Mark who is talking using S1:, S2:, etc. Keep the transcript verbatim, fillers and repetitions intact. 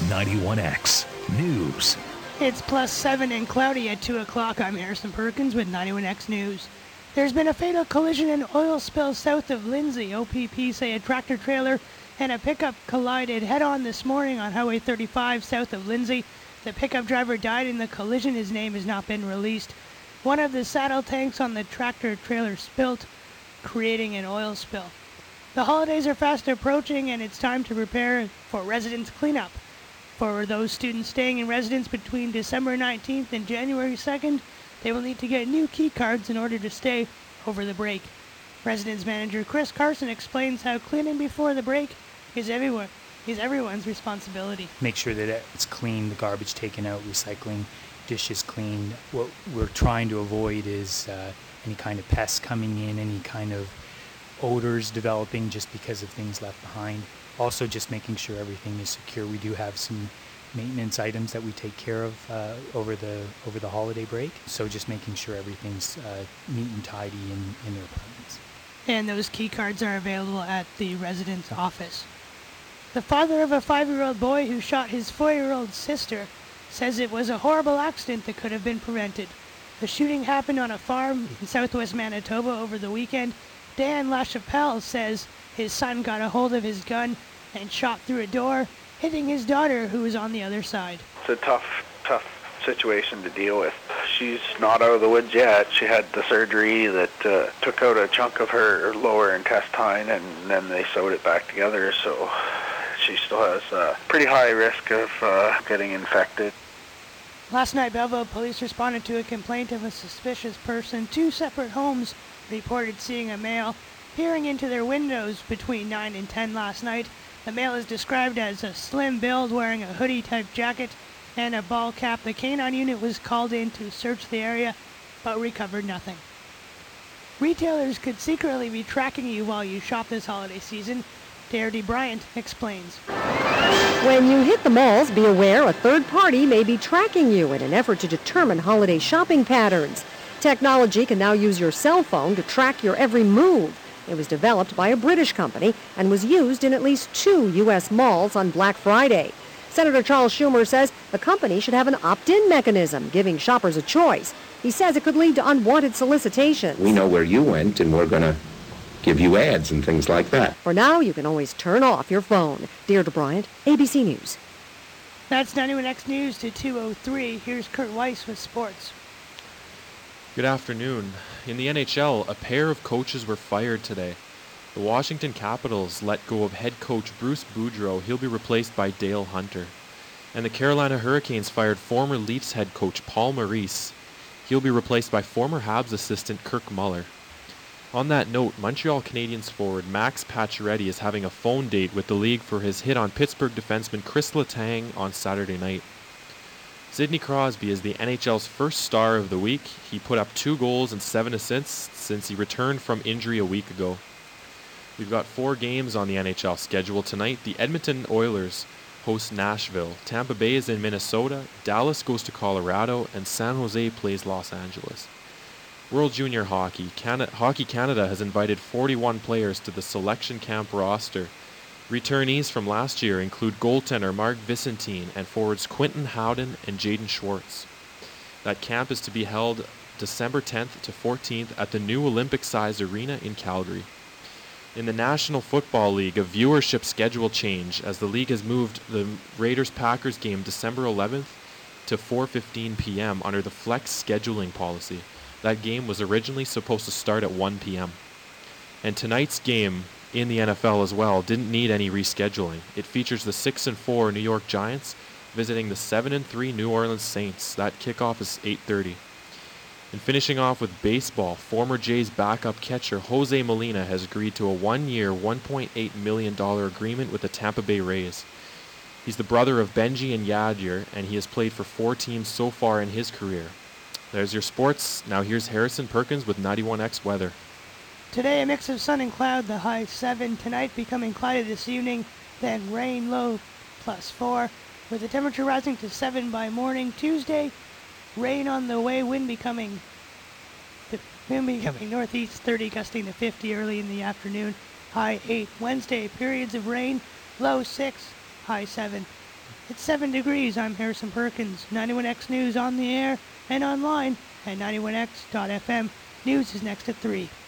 S1: ninety-one X News.
S2: It's plus seven and cloudy at two o'clock. I'm Harrison Perkins with ninety-one X News. There's been a fatal collision and oil spill south of Lindsay. O P P say a tractor trailer and a pickup collided head-on this morning on Highway thirty-five south of Lindsay. The pickup driver died in the collision. His name has not been released. One of the saddle tanks on the tractor trailer spilled, creating an oil spill. The holidays are fast approaching, and it's time to prepare for residence cleanup. For those students staying in residence between December nineteenth and January second, they will need to get new key cards in order to stay over the break. Residence manager Chris Carson explains how cleaning before the break is everyone is everyone's responsibility.
S3: Make sure that it's clean, the garbage taken out, recycling, dishes cleaned. What we're trying to avoid is uh, any kind of pests coming in, any kind of odors developing just because of things left behind. Also just making sure everything is secure. We do have some maintenance items that we take care of uh, over the over the holiday break. So just making sure everything's uh, neat and tidy in, in their apartments.
S2: And those key cards are available at the residence office. The father of a five-year-old boy who shot his four-year-old sister says it was a horrible accident that could have been prevented. The shooting happened on a farm in southwest Manitoba over the weekend. Dan LaChapelle says his son got a hold of his gun and shot through a door, hitting his daughter who was on the other side.
S4: It's a tough, tough situation to deal with. She's not out of the woods yet. She had the surgery that uh, took out a chunk of her lower intestine, and then they sewed it back together, so she still has a pretty high risk of uh, getting infected.
S2: Last night, Belleville police responded to a complaint of a suspicious person. Two separate homes reported seeing a male peering into their windows between nine and ten last night. The male is described as a slim build, wearing a hoodie-type jacket and a ball cap. The canine unit was called in to search the area, but recovered nothing. Retailers could secretly be tracking you while you shop this holiday season. Darity Bryant explains.
S5: When you hit the malls, be aware a third party may be tracking you in an effort to determine holiday shopping patterns. Technology can now use your cell phone to track your every move. It was developed by a British company and was used in at least two U S malls on Black Friday. Senator Charles Schumer says the company should have an opt-in mechanism, giving shoppers a choice. He says it could lead to unwanted solicitations.
S6: We know where you went, and we're going to give you ads and things like that.
S5: For now, you can always turn off your phone. Deirdre Bryant, A B C News.
S2: That's ninety-one X News to two oh three. Here's Kurt Weiss with sports.
S7: Good afternoon. In the N H L, a pair of coaches were fired today. The Washington Capitals let go of head coach Bruce Boudreau. He'll be replaced by Dale Hunter. And the Carolina Hurricanes fired former Leafs head coach Paul Maurice. He'll be replaced by former Habs assistant Kirk Muller. On that note, Montreal Canadiens forward Max Pacioretty is having a phone date with the league for his hit on Pittsburgh defenseman Chris Letang on Saturday night. Sidney Crosby is the N H L's first star of the week. He put up two goals and seven assists since he returned from injury a week ago. We've got four games on the N H L schedule tonight. The Edmonton Oilers host Nashville. Tampa Bay is in Minnesota. Dallas goes to Colorado, and San Jose plays Los Angeles. World Junior Hockey. Canada, Hockey Canada has invited forty-one players to the selection camp roster. Returnees from last year include goaltender Mark Vicentine and forwards Quinton Howden and Jaden Schwartz. That camp is to be held December tenth to fourteenth at the new Olympic-sized arena in Calgary. In the National Football League, a viewership schedule change as the league has moved the Raiders-Packers game December eleventh to four fifteen p.m. under the flex scheduling policy. That game was originally supposed to start at one p.m. And tonight's game in the N F L as well didn't need any rescheduling. It features the six and four New York Giants visiting the seven and three New Orleans Saints. That kickoff is eight thirty. And finishing off with baseball, former Jays backup catcher Jose Molina has agreed to a one-year, one point eight million dollars agreement with the Tampa Bay Rays. He's the brother of Benji and Yadier, and he has played for four teams so far in his career. There's your sports. Now here's Harrison Perkins with ninety-one X weather.
S2: Today, a mix of sun and cloud, the high seven. Tonight, becoming cloudy this evening, then rain, low plus four, with the temperature rising to seven by morning. Tuesday, rain on the way, wind becoming, the wind becoming northeast, thirty, gusting to fifty early in the afternoon, high eight. Wednesday, periods of rain, low six, high seven. It's seven degrees. I'm Harrison Perkins. ninety-one X News on the air and online at ninety-one X dot F M. News is next at three.